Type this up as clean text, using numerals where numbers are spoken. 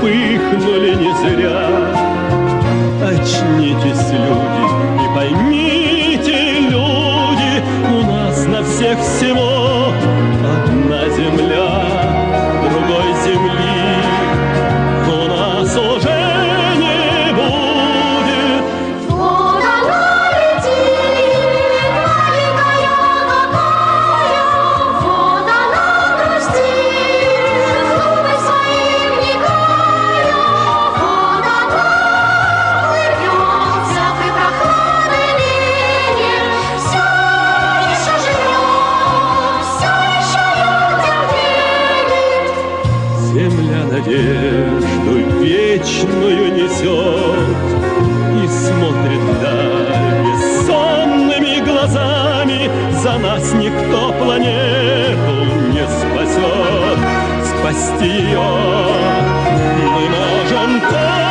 вспыхнули не зря. Очнитесь, люди, и поймите, люди, у нас на всех всего одна земля, другой земли у нас уже не будет. Вот она летит, маленькая какая, вот она грустит, зубы своим не кая, вот она улыбнется при прохладной лене, все еще живет, все еще терпенье. Земля надежду вечную несет и смотрит вдаль бессонными глазами. За нас никто планету не спасет. Спасти ее мы можем только